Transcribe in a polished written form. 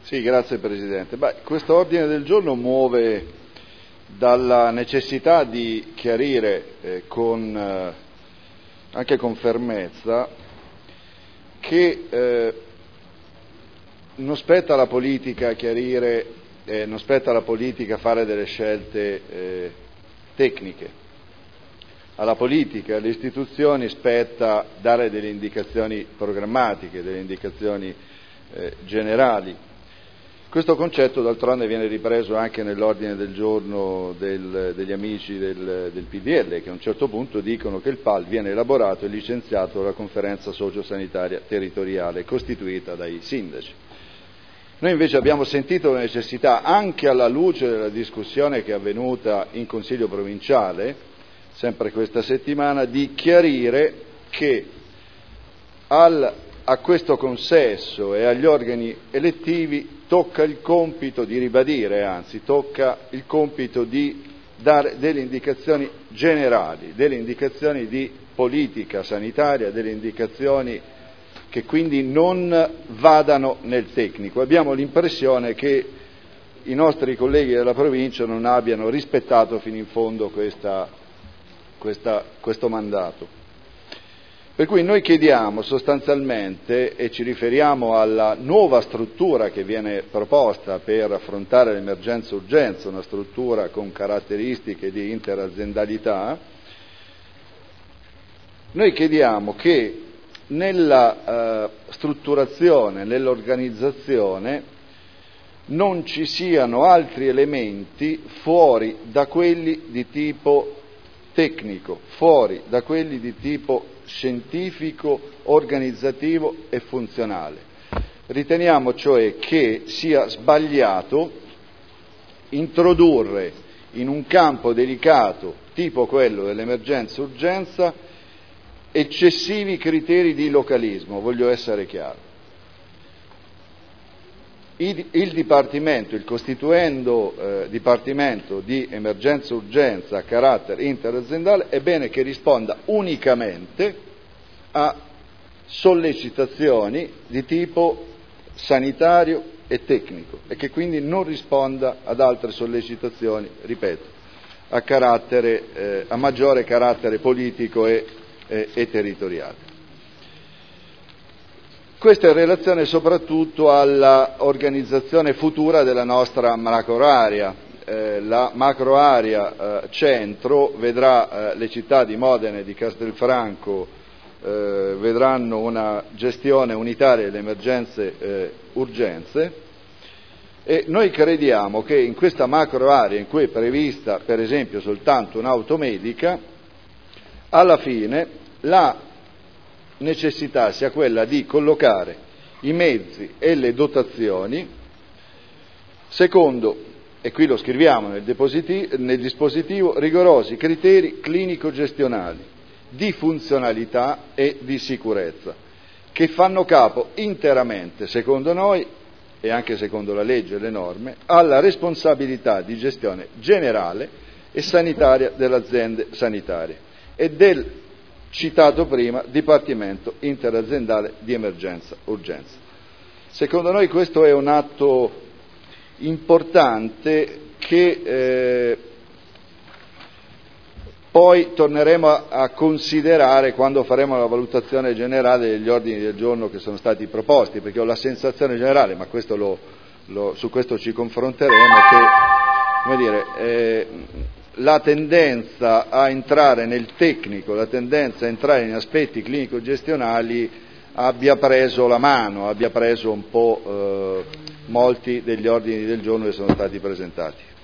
Sì, grazie Presidente. Questo ordine del giorno muove dalla necessità di chiarire anche con fermezza che non spetta alla politica chiarire, non spetta alla politica fare delle scelte tecniche. Alla politica e alle istituzioni spetta dare delle indicazioni programmatiche, delle indicazioni generali. Questo concetto d'altronde viene ripreso anche nell'ordine del giorno degli amici del PDL, che a un certo punto dicono che il PAL viene elaborato e licenziato dalla conferenza sociosanitaria territoriale costituita dai sindaci. Noi invece abbiamo sentito la necessità, anche alla luce della discussione che è avvenuta in Consiglio provinciale, sempre questa settimana, di chiarire che a questo consesso e agli organi elettivi tocca il compito di ribadire, anzi tocca il compito di dare delle indicazioni generali, delle indicazioni di politica sanitaria, delle indicazioni che quindi non vadano nel tecnico. Abbiamo l'impressione che i nostri colleghi della provincia non abbiano rispettato fino in fondo questo mandato. Per cui noi chiediamo sostanzialmente, e ci riferiamo alla nuova struttura che viene proposta per affrontare l'emergenza-urgenza, una struttura con caratteristiche di interaziendalità, noi chiediamo che nella strutturazione, nell'organizzazione, non ci siano altri elementi fuori da quelli di tipo tecnico, fuori da quelli di tipo scientifico, organizzativo e funzionale. Riteniamo cioè che sia sbagliato introdurre in un campo delicato, tipo quello dell'emergenza-urgenza, eccessivi criteri di localismo, voglio essere chiaro. Il costituendo Dipartimento di emergenza-urgenza a carattere interaziendale è bene che risponda unicamente a sollecitazioni di tipo sanitario e tecnico e che quindi non risponda ad altre sollecitazioni, ripeto, a maggiore carattere politico e territoriale. Questo in relazione soprattutto all'organizzazione futura della nostra macroarea. La macroarea centro vedrà le città di Modena e di Castelfranco vedranno una gestione unitaria delle emergenze urgenze e noi crediamo che in questa macroarea in cui è prevista per esempio soltanto un'auto medica, alla fine la necessità sia quella di collocare i mezzi e le dotazioni secondo, e qui lo scriviamo nel dispositivo, rigorosi criteri clinico-gestionali di funzionalità e di sicurezza, che fanno capo interamente, secondo noi, e anche secondo la legge e le norme, alla responsabilità di gestione generale e sanitaria delle aziende sanitarie e del citato prima Dipartimento interaziendale di emergenza-urgenza. Secondo noi questo è un atto importante che poi torneremo a considerare quando faremo la valutazione generale degli ordini del giorno che sono stati proposti, perché ho la sensazione generale, ma su questo ci confronteremo, che, come dire, la tendenza a entrare nel tecnico, la tendenza a entrare in aspetti clinico-gestionali abbia preso la mano, abbia preso un po' molti degli ordini del giorno che sono stati presentati.